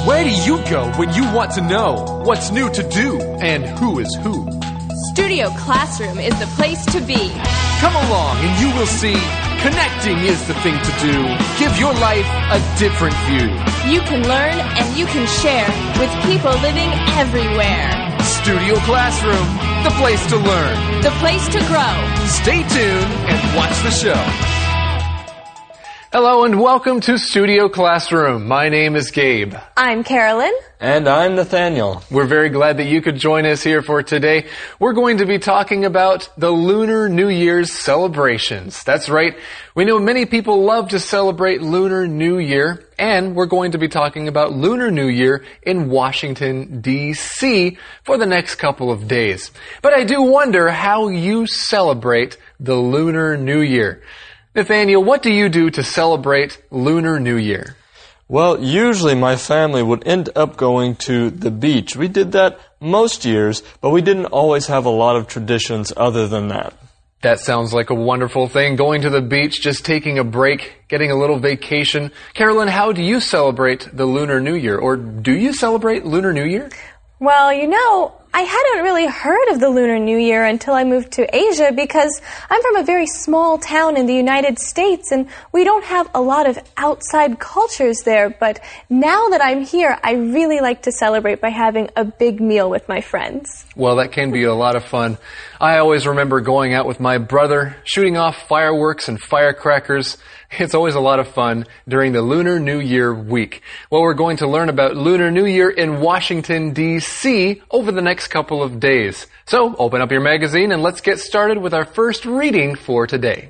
Where do you go when you want to know what's new to do and who is who? Studio Classroom is the place to be. Come along and you will see connecting is the thing to do. Give your life a different view. You can learn and you can share with people living everywhere. Studio Classroom, the place to learn. The place to grow. Stay tuned and watch the show. Hello and welcome to Studio Classroom. My name is Gabe. I'm Carolyn. And I'm Nathaniel. We're very glad that you could join us here for today. We're going to be talking about the Lunar New Year's celebrations. That's right. We know many people love to celebrate Lunar New Year, and we're going to be talking about Lunar New Year in Washington, D.C. for the next couple of days. But I do wonder how you celebrate the Lunar New Year. Nathaniel, what do you do to celebrate Lunar New Year? Well, usually my family would end up going to the beach. We did that most years, but we didn't always have a lot of traditions other than that. That sounds like a wonderful thing, going to the beach, just taking a break, getting a little vacation. Carolyn, how do you celebrate the Lunar New Year? Or do you celebrate Lunar New Year? Well, I hadn't really heard of the Lunar New Year until I moved to Asia because I'm from a very small town in the United States and we don't have a lot of outside cultures there. But now that I'm here, I really like to celebrate by having a big meal with my friends. Well, that can be a lot of fun. I always remember going out with my brother, shooting off fireworks and firecrackers. It's always a lot of fun during the Lunar New Year week. Well, we're going to learn about Lunar New Year in Washington, D.C. over the next couple of days. So, open up your magazine and let's get started with our first reading for today.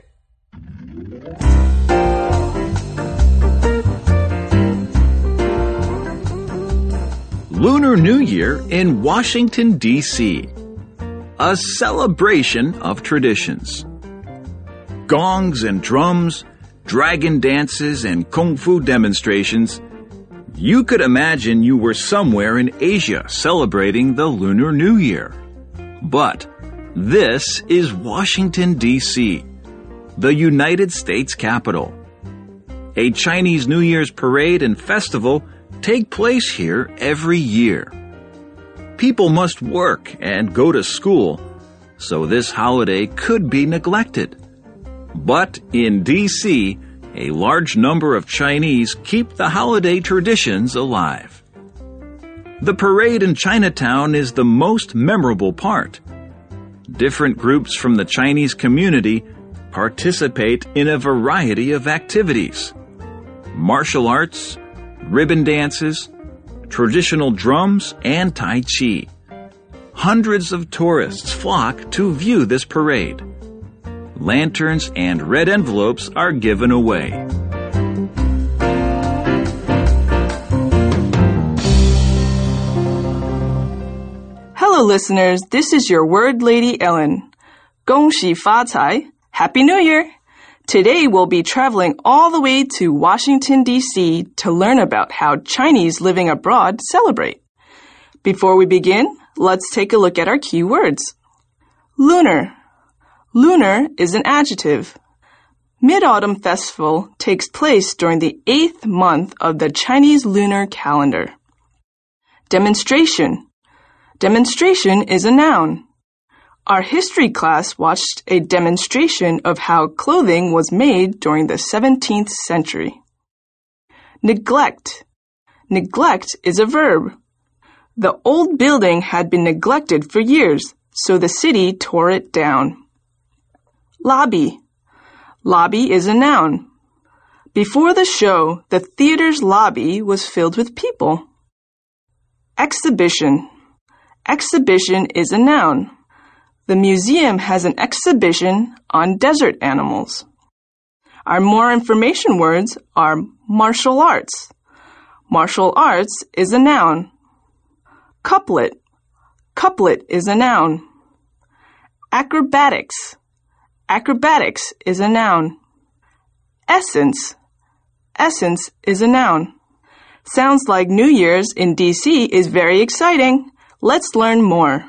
Lunar New Year in Washington, D.C. A celebration of traditions. Gongs and drums, dragon dances, and kung fu demonstrations. You could imagine you were somewhere in Asia celebrating the Lunar New Year. But this is Washington, D.C., the United States capital. A Chinese New Year's parade and festival take place here every year. People must work and go to school, so this holiday could be neglected. But in D.C., a large number of Chinese keep the holiday traditions alive. The parade in Chinatown is the most memorable part. Different groups from the Chinese community participate in a variety of activities: martial arts, ribbon dances, traditional drums, and Tai Chi. Hundreds of tourists flock to view this parade. Lanterns and red envelopes are given away. Hello, listeners. This is your word lady, Ellen. 恭喜发财. Happy New Year! Today we'll be traveling all the way to Washington, D.C. to learn about how Chinese living abroad celebrate. Before we begin, let's take a look at our key words. Lunar. Lunar is an adjective. Mid-Autumn Festival takes place during the 8th month of the Chinese lunar calendar. Demonstration. Demonstration is a noun. Our history class watched a demonstration of how clothing was made during the 17th century. Neglect. Neglect is a verb. The old building had been neglected for years, so the city tore it down. Lobby. Lobby is a noun. Before the show, the theater's lobby was filled with people. Exhibition. Exhibition is a noun. The museum has an exhibition on desert animals. Our more information words are martial arts. Martial arts is a noun. Couplet. Couplet is a noun. Acrobatics. Acrobatics is a noun. Essence. Essence is a noun. Sounds like New Year's in D.C. is very exciting. Let's learn more.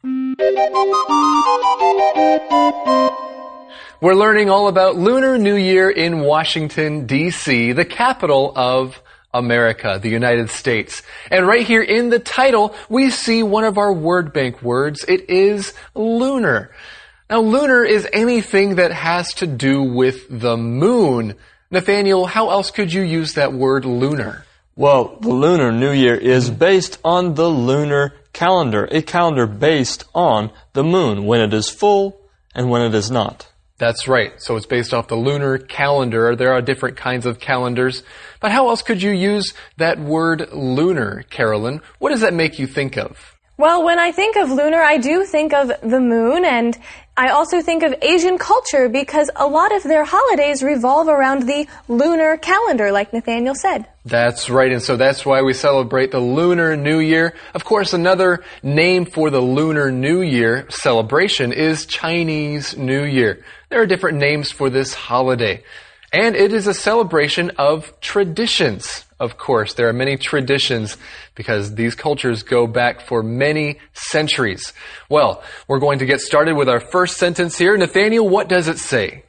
We're learning all about Lunar New Year in Washington, D.C., the capital of America, the United States. And right here in the title, we see one of our word bank words. It is lunar. Now, lunar is anything that has to do with the moon. Nathaniel, how else could you use that word lunar? Well, the Lunar New Year is based on the lunar calendar, a calendar based on the moon, when it is full and when it is not. That's right. So it's based off the lunar calendar. There are different kinds of calendars. But how else could you use that word lunar, Carolyn? What does that make you think of? Well, when I think of lunar, I do think of the moon, and I also think of Asian culture because a lot of their holidays revolve around the lunar calendar, like Nathaniel said. That's right, and so that's why we celebrate the Lunar New Year. Of course, another name for the Lunar New Year celebration is Chinese New Year. There are different names for this holiday. And it is a celebration of traditions. Of course, there are many traditions because these cultures go back for many centuries. Well, we're going to get started with our first sentence here. Nathaniel, what does it say?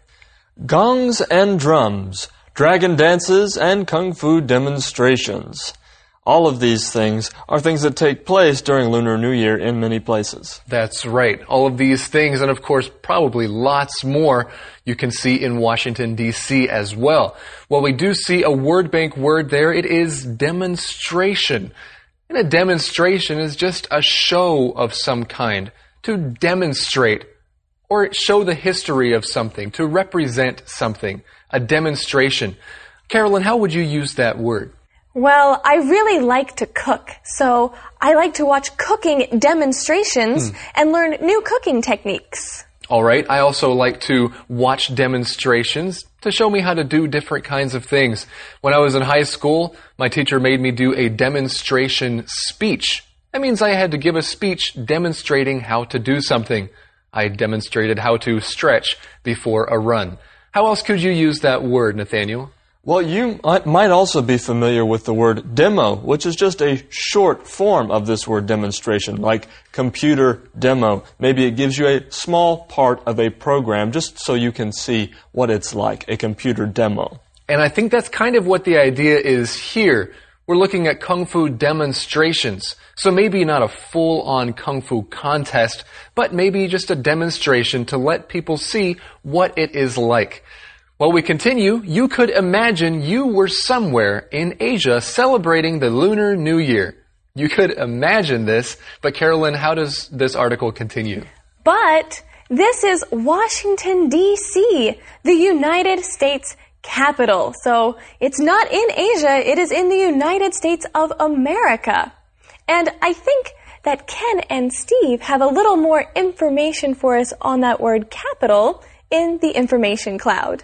Gongs and drums, dragon dances, and kung fu demonstrations. All of these things are things that take place during Lunar New Year in many places. That's right. All of these things, and of course, probably lots more, you can see in Washington, D.C. as well. Well, we do see a word bank word there. It is demonstration. And a demonstration is just a show of some kind. To demonstrate or show the history of something, to represent something. A demonstration. Carolyn, how would you use that word? Well, I really like to cook, so I like to watch cooking demonstrations and learn new cooking techniques. All right. I also like to watch demonstrations to show me how to do different kinds of things. When I was in high school, my teacher made me do a demonstration speech. That means I had to give a speech demonstrating how to do something. I demonstrated how to stretch before a run. How else could you use that word, Nathaniel? Well, you might also be familiar with the word demo, which is just a short form of this word demonstration, like computer demo. Maybe it gives you a small part of a program just so you can see what it's like, a computer demo. And I think that's kind of what the idea is here. We're looking at kung fu demonstrations. So maybe not a full-on kung fu contest, but maybe just a demonstration to let people see what it is like. While we continue, you could imagine you were somewhere in Asia celebrating the Lunar New Year. You could imagine this, but Carolyn, how does this article continue? But this is Washington, D.C., the United States capital. So it's not in Asia, it is in the United States of America. And I think that Ken and Steve have a little more information for us on that word capital in the information cloud.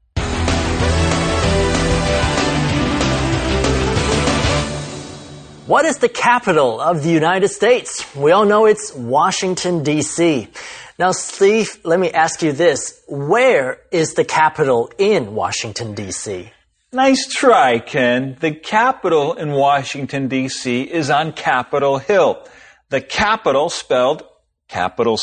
What is the capital of the United States? We all know it's Washington, D.C. Now, Steve, let me ask you this. Where is the capital in Washington, D.C.? Nice try, Ken. The capital in Washington, D.C. is on Capitol Hill. The Capitol, spelled capital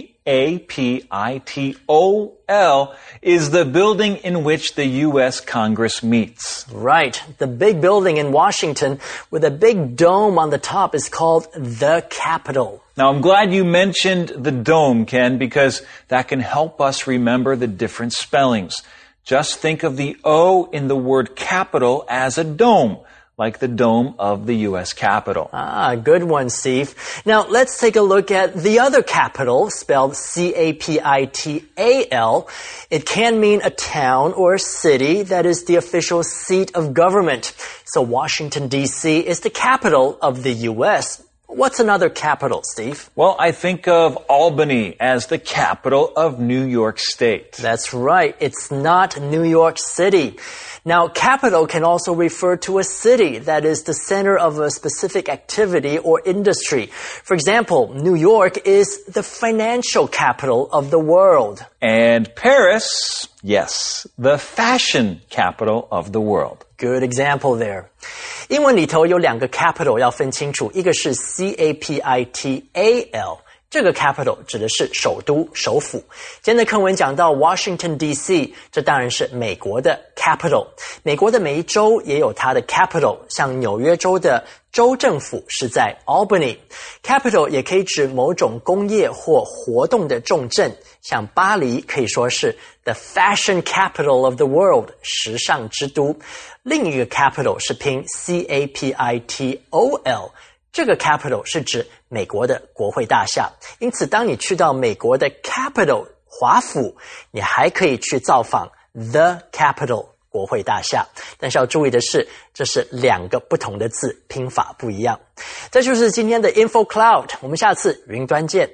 C-A-P-I-T-O-L, is the building in which the U.S. Congress meets. Right. The big building in Washington with a big dome on the top is called the Capitol. Now, I'm glad you mentioned the dome, Ken, because that can help us remember the different spellings. Just think of the O in the word capital as a dome, like the dome of the U.S. Capitol. Ah, good one, Steve. Now, let's take a look at the other capital, spelled C-A-P-I-T-A-L. It can mean a town or a city that is the official seat of government. So Washington, D.C. is the capital of the U.S. What's another capital, Steve? Well, I think of Albany as the capital of New York State. That's right. It's not New York City. Now, capital can also refer to a city that is the center of a specific activity or industry. For example, New York is the financial capital of the world. And Paris, yes, the fashion capital of the world. Good example there. 英文里头有两个 capital 要分清楚，一个是 C-A-P-I-T-A-L, 这个 capital 指的是首都、首府。今天的课文讲到 Washington D.C.， 这当然是美国的 capital。美国的每一州也有它的 capital， 像纽约州的州政府是在 Albany。capital 也可以指某种工业或活动的重镇，像巴黎可以说是 the fashion capital of the world， 时尚之都。另一个 capital 是拼 C-A-P-I-T-O-L， 这个 capital 是指美国的国会大厦。因此当你去到美国的 capital 华府，你还可以去造访 the capital 国会大厦。但是要注意的是，这是两个不同的字，拼法不一样。这就是今天的 Info Cloud， 我们下次云端见。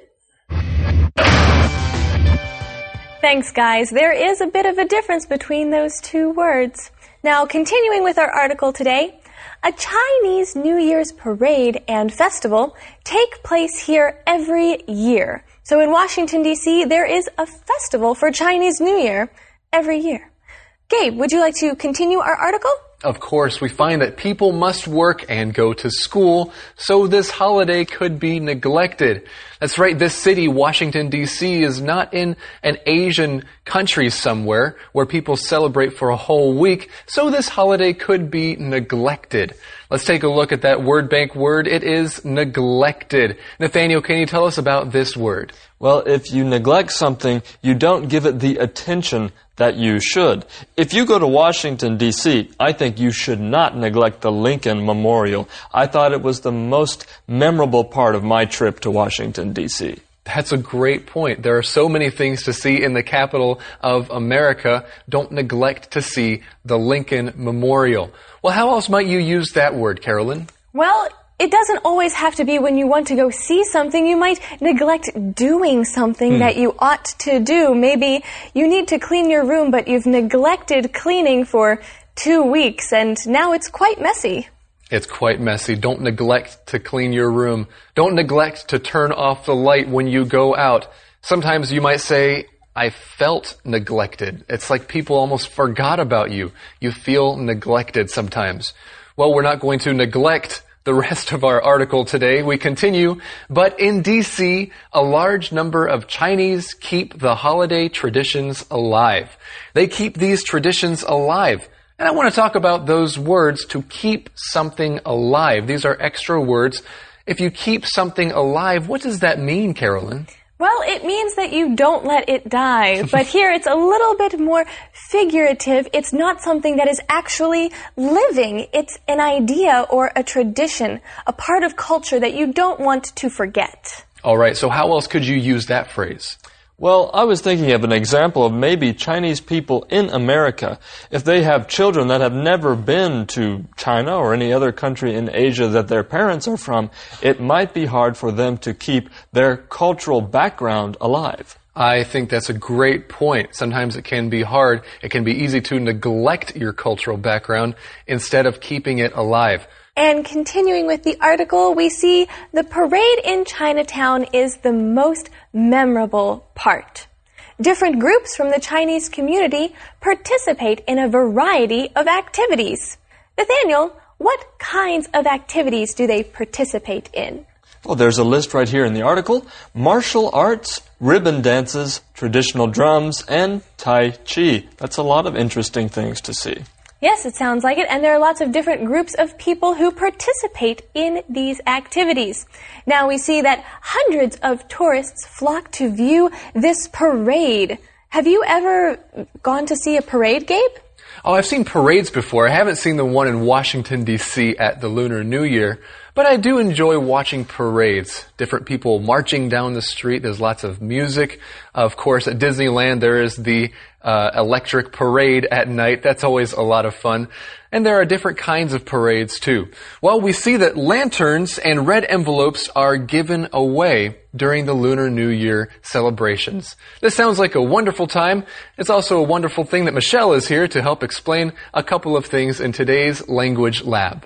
Thanks, guys. There is a bit of a difference between those two words. Now, continuing with our article today, a Chinese New Year's parade and festival take place here every year. So in Washington, D.C., there is a festival for Chinese New Year every year. Gabe, would you like to continue our article? Of course, we find that people must work and go to school, so this holiday could be neglected. That's right, this city, Washington, D.C., is not in an Asian country somewhere where people celebrate for a whole week, so this holiday could be neglected. Let's take a look at that word bank word. It is neglected. Nathaniel, can you tell us about this word? Well, if you neglect something, you don't give it the attention that you should. If you go to Washington, D.C., I think you should not neglect the Lincoln Memorial. I thought it was the most memorable part of my trip to Washington, D.C. That's a great point. There are so many things to see in the capital of America. Don't neglect to see the Lincoln Memorial. Well, how else might you use that word, Carolyn? Well, it doesn't always have to be when you want to go see something. You might neglect doing something that you ought to do. Maybe you need to clean your room, but you've neglected cleaning for 2 weeks, and now it's quite messy. It's quite messy. Don't neglect to clean your room. Don't neglect to turn off the light when you go out. Sometimes you might say, I felt neglected. It's like people almost forgot about you. You feel neglected sometimes. Well, we're not going to neglect the rest of our article today. We continue. But in D.C., a large number of Chinese keep the holiday traditions alive. They keep these traditions alive. And I want to talk about those words, to keep something alive. These are extra words. If you keep something alive, what does that mean, Carolyn? Well, it means that you don't let it die. But here it's a little bit more figurative. It's not something that is actually living. It's an idea or a tradition, a part of culture that you don't want to forget. All right, so how else could you use that phrase? Well, I was thinking of an example of maybe Chinese people in America. If they have children that have never been to China or any other country in Asia that their parents are from, it might be hard for them to keep their cultural background alive. I think that's a great point. Sometimes it can be hard. It can be easy to neglect your cultural background instead of keeping it alive. And continuing with the article, we see the parade in Chinatown is the most memorable part. Different groups from the Chinese community participate in a variety of activities. Nathaniel, what kinds of activities do they participate in? Well, there's a list right here in the article. Martial arts, ribbon dances, traditional drums, and Tai Chi. That's a lot of interesting things to see. Yes, it sounds like it, and there are lots of different groups of people who participate in these activities. Now we see that hundreds of tourists flock to view this parade. Have you ever gone to see a parade, Gabe? Oh, I've seen parades before. I haven't seen the one in Washington, D.C. at the Lunar New Year, but I do enjoy watching parades. Different people marching down the street. There's lots of music. Of course, at Disneyland, there is the electric parade at night. That's always a lot of fun. And there are different kinds of parades, too. Well, we see that lanterns and red envelopes are given away during the Lunar New Year celebrations. This sounds like a wonderful time. It's also a wonderful thing that Michelle is here to help explain a couple of things in today's Language Lab.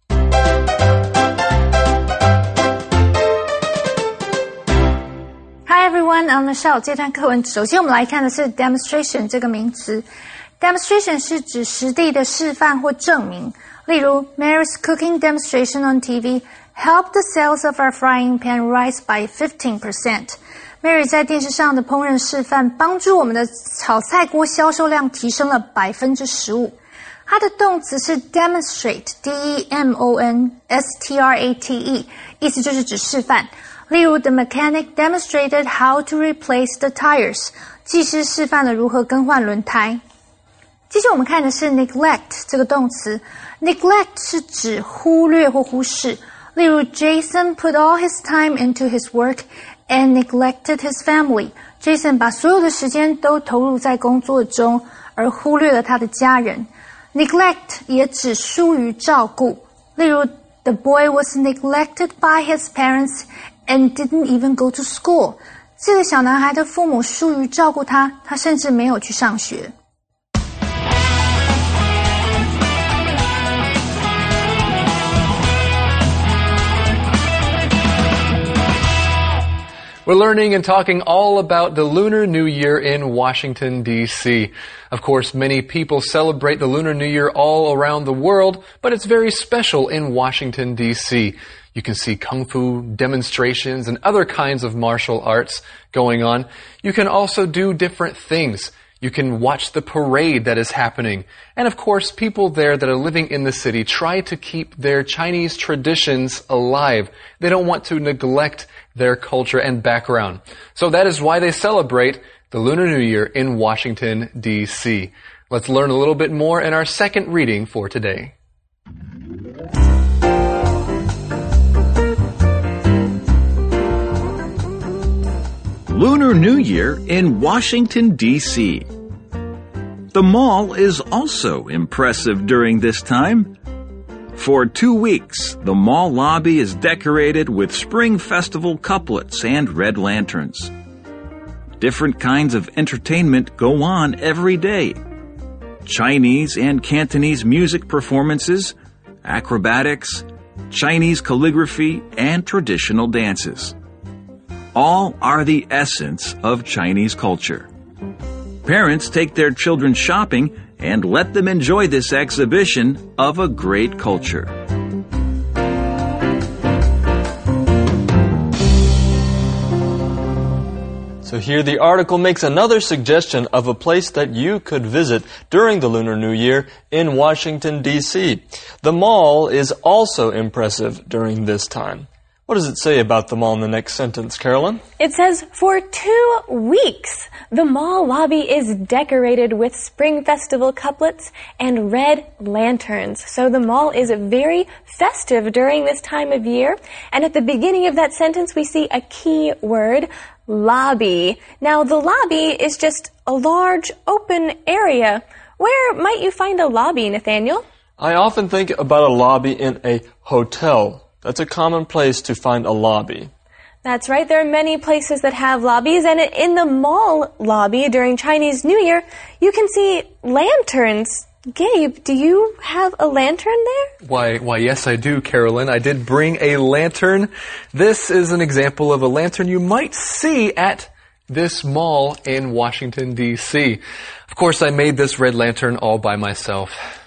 Hi everyone, I'm Michelle. 这段课文首先我们来看的是 demonstration 这个名词。demonstration 是指实地的示范或证明， 例如 Mary's cooking demonstration on TV helped the sales of our frying pan rise by 15%. Mary 在电视上的烹饪示范帮助我们的炒菜锅销售量提升了 15%。它的动词是 demonstrate, D-E-M-O-N-S-T-R-A-T-E, 意思就是指示范。例如 The mechanic demonstrated how to replace the tires. 技师示范了如何更换轮胎。接着我们看的是 neglect 这个动词。neglect 是指忽略或忽视。例如 Jason put all his time into his work and neglected his family. Jason 把所有的时间都投入在工作中，而忽略了他的家人。neglect 也指疏于照顾。例如 The boy was neglected by his parents and didn't even go to school. 这个小男孩的父母疏于照顾他，他甚至没有去上学。 We're learning and talking all about the Lunar New Year in Washington, D.C. Of course, many people celebrate the Lunar New Year all around the world, but it's very special in Washington, D.C. You can see kung fu demonstrations and other kinds of martial arts going on. You can also do different things. You can watch the parade that is happening. And of course, people there that are living in the city try to keep their Chinese traditions alive. They don't want to neglect their culture and background. So that is why they celebrate the Lunar New Year in Washington, D.C. Let's learn a little bit more in our second reading for today. Lunar New Year in Washington, D.C. The mall is also impressive during this time. For 2 weeks, the mall lobby is decorated with Spring Festival couplets and red lanterns. Different kinds of entertainment go on every day. Chinese and Cantonese music performances, acrobatics, Chinese calligraphy, and traditional dances. All are the essence of Chinese culture. Parents take their children shopping and let them enjoy this exhibition of a great culture. So here the article makes another suggestion of a place that you could visit during the Lunar New Year in Washington, D.C. The mall is also impressive during this time. What does it say about the mall in the next sentence, Carolyn? It says, for 2 weeks, the mall lobby is decorated with Spring Festival couplets and red lanterns. So the mall is very festive during this time of year. And at the beginning of that sentence, we see a key word, lobby. Now, the lobby is just a large open area. Where might you find a lobby, Nathaniel? I often think about a lobby in a hotel. That's a common place to find a lobby. That's right. There are many places that have lobbies, and in the mall lobby during Chinese New Year, you can see lanterns. Gabe, do you have a lantern there? Why, yes, I do, Carolyn. I did bring a lantern. This is an example of a lantern you might see at this mall in Washington, D.C. Of course, I made this red lantern all by myself.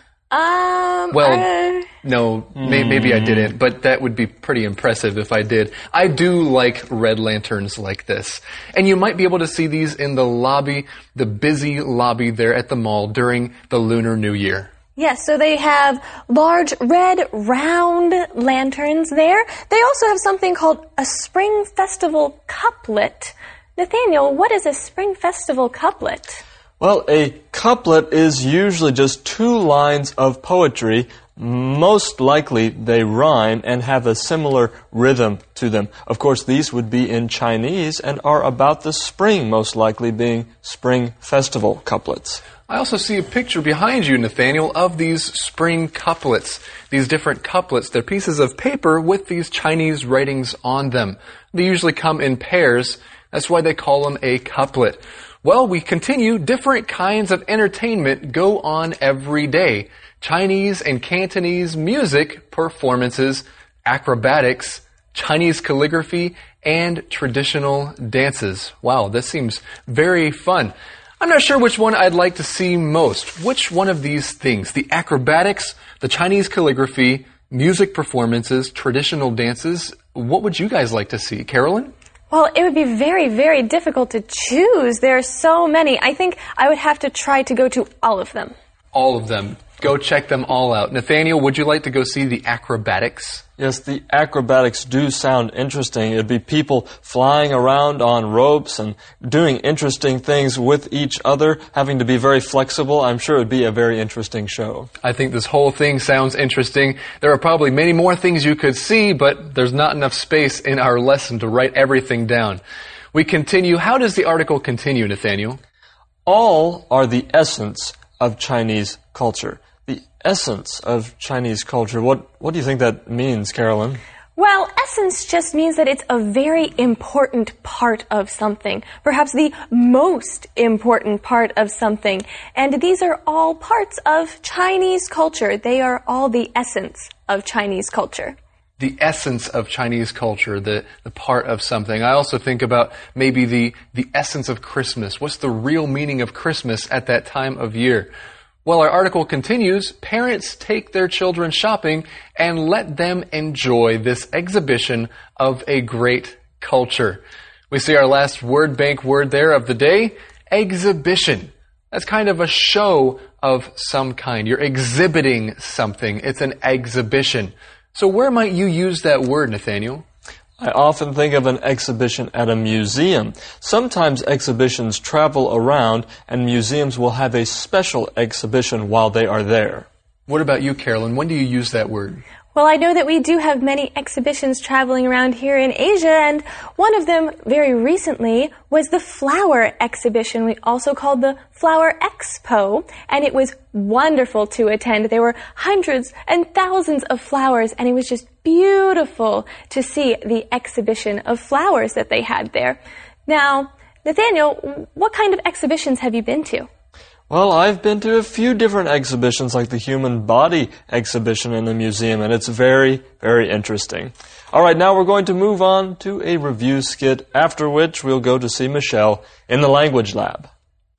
No, maybe I didn't, but that would be pretty impressive if I did. I do like red lanterns like this. And you might be able to see these in the lobby, the busy lobby there at the mall during the Lunar New Year. Yes, so they have large red round lanterns there. They also have something called a Spring Festival couplet. Nathaniel, what is a Spring Festival couplet? Well, a couplet is usually just 2 lines of poetry. Most likely they rhyme and have a similar rhythm to them. Of course, these would be in Chinese and are about the spring, most likely being Spring Festival couplets. I also see a picture behind you, Nathaniel, of these spring couplets. These different couplets, they're pieces of paper with these Chinese writings on them. They usually come in pairs. That's why they call them a couplet. Well, we continue. Different kinds of entertainment go on every day. Chinese and Cantonese music performances, acrobatics, Chinese calligraphy, and traditional dances. Wow, this seems very fun. I'm not sure which one I'd like to see most. Which one of these things? The acrobatics, the Chinese calligraphy, music performances, traditional dances. What would you guys like to see? Carolyn? Well, it would be very, very difficult to choose. There are so many. I think I would have to try to go to all of them. All of them. Go check them all out. Nathaniel, would you like to go see the acrobatics? Yes, the acrobatics do sound interesting. It'd be people flying around on ropes and doing interesting things with each other, having to be very flexible. I'm sure it'd be a very interesting show. I think this whole thing sounds interesting. There are probably many more things you could see, but there's not enough space in our lesson to write everything down. We continue. How does the article continue, Nathaniel? All are the essence of Chinese culture. The essence of Chinese culture. What do you think that means, Carolyn? Well, essence just means that it's a very important part of something. Perhaps the most important part of something. And these are all parts of Chinese culture. They are all the essence of Chinese culture. The essence of Chinese culture, the part of something. I also think about maybe the essence of Christmas. What's the real meaning of Christmas at that time of year? Well, our article continues, parents take their children shopping and let them enjoy this exhibition of a great culture. We see our last word bank word there of the day, exhibition. That's kind of a show of some kind. You're exhibiting something. It's an exhibition. So where might you use that word, Nathaniel? I often think of an exhibition at a museum. Sometimes exhibitions travel around and museums will have a special exhibition while they are there. What about you, Carolyn? When do you use that word? Well, I know that we do have many exhibitions traveling around here in Asia, and one of them very recently was the flower exhibition. We also called the Flower Expo, and it was wonderful to attend. There were hundreds and thousands of flowers, and it was just beautiful to see the exhibition of flowers that they had there. Now, Nathaniel, what kind of exhibitions have you been to? Well, I've been to a few different exhibitions, like the human body exhibition in the museum, and it's very, very interesting. All right, now we're going to move on to a review skit, after which we'll go to see Michelle in the language lab.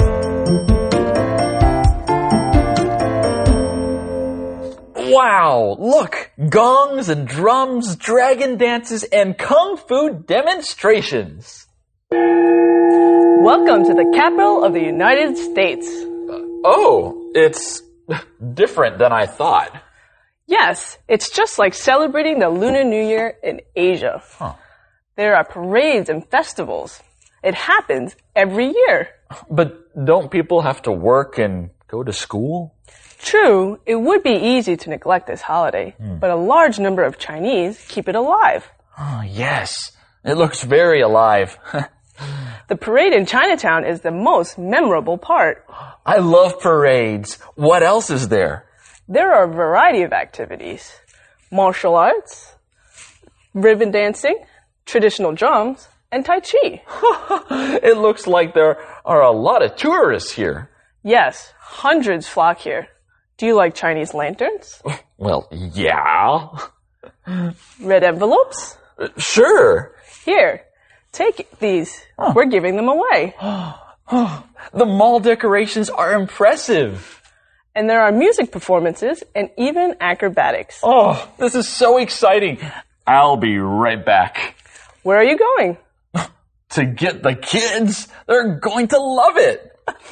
Wow, look, gongs and drums, dragon dances, and kung fu demonstrations. Welcome to the capital of the United States. Oh, it's different than I thought. Yes, it's just like celebrating the Lunar New Year in Asia. There are parades and festivals. It happens every year. But don't people have to work and go to school? True, it would be easy to neglect this holiday, but a large number of Chinese keep it alive. Oh, yes, it looks very alive. The parade in Chinatown is the most memorable part. I love parades. What else is there? There are a variety of activities. Martial arts, ribbon dancing, traditional drums, and Tai Chi. It looks like there are a lot of tourists here. Yes, hundreds flock here. Do you like Chinese lanterns? Well, yeah. Red envelopes? Sure. Here, take these. We're giving them away. The mall decorations are impressive. And there are music performances and even acrobatics. Oh, this is so exciting. I'll be right back. Where are you going? To get the kids. They're going to love it.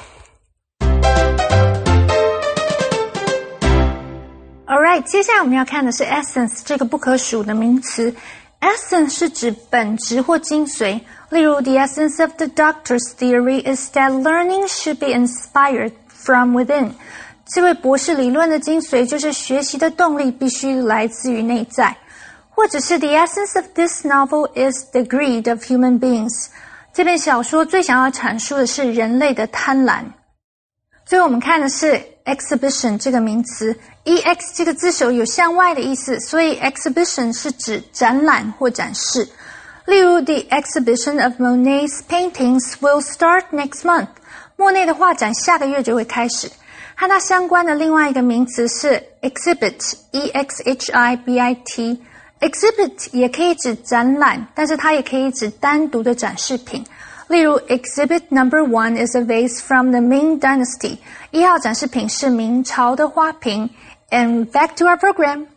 Alright, 接下来我们要看的是 essence 这个不可数的名词。Essence 是指本质或精髓，例如 The essence of the doctor's theory is that learning should be inspired from within. 这位博士理论的精髓就是学习的动力必须来自于内在。或者是 The essence of this novel is the greed of human beings. 这篇小说最想要阐述的是人类的贪婪。最后我们看的是 exhibition 这个名词 ，ex 这个字首有向外的意思，所以 exhibition 是指展览或展示。例如 The exhibition of Monet's paintings will start next month. 莫内的画展下个月就会开始。和它相关的另外一个名词是 exhibit, E-X-H-I-B-I-T。exhibit 也可以指展览，但是它也可以指单独的展示品。 例如 Exhibit Number 1 is a vase from the Ming Dynasty. 一号展示品是明朝的花瓶。And back to our program.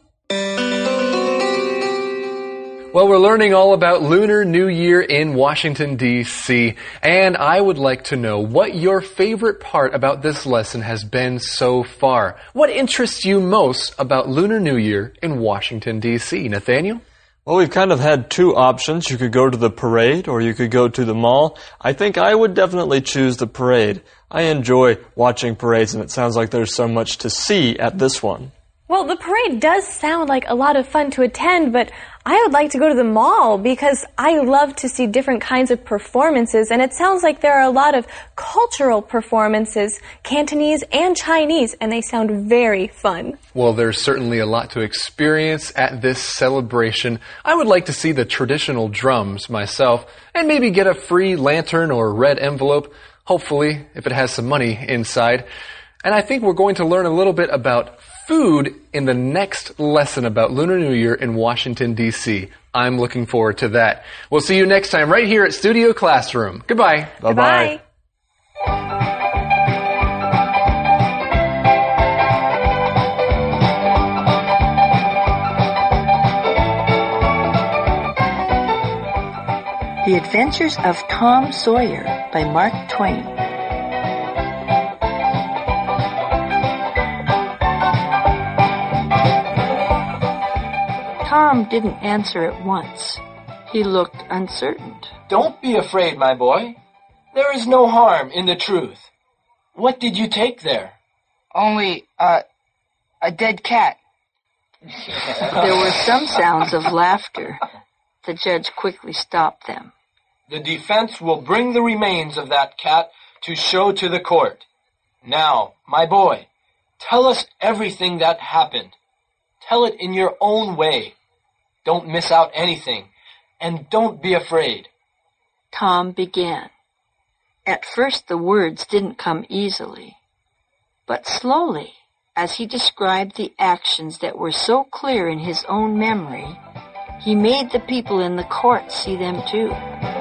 Well, we're learning all about Lunar New Year in Washington, D.C., and I would like to know what your favorite part about this lesson has been so far. What interests you most about Lunar New Year in Washington, D.C.? Nathaniel? Well, we've kind of had two options. You could go to the parade or you could go to the mall. I think I would definitely choose the parade. I enjoy watching parades, and it sounds like there's so much to see at this one. Well, the parade does sound like a lot of fun to attend, but I would like to go to the mall because I love to see different kinds of performances, and it sounds like there are a lot of cultural performances, Cantonese and Chinese, and they sound very fun. Well, there's certainly a lot to experience at this celebration. I would like to see the traditional drums myself, and maybe get a free lantern or red envelope, hopefully, if it has some money inside. And I think we're going to learn a little bit about food in the next lesson about Lunar New Year in Washington, D.C. I'm looking forward to that. We'll see you next time right here at Studio Classroom. Goodbye. Bye-bye. The Adventures of Tom Sawyer by Mark Twain. Tom didn't answer at once. He looked uncertain. Don't be afraid, my boy. There is no harm in the truth. What did you take there? Only, a dead cat. There were some sounds of laughter. The judge quickly stopped them. The defense will bring the remains of that cat to show to the court. Now, my boy, tell us everything that happened. Tell it in your own way. Don't miss out anything, and don't be afraid. Tom began. At first the words didn't come easily, but slowly, as he described the actions that were so clear in his own memory, he made the people in the court see them too.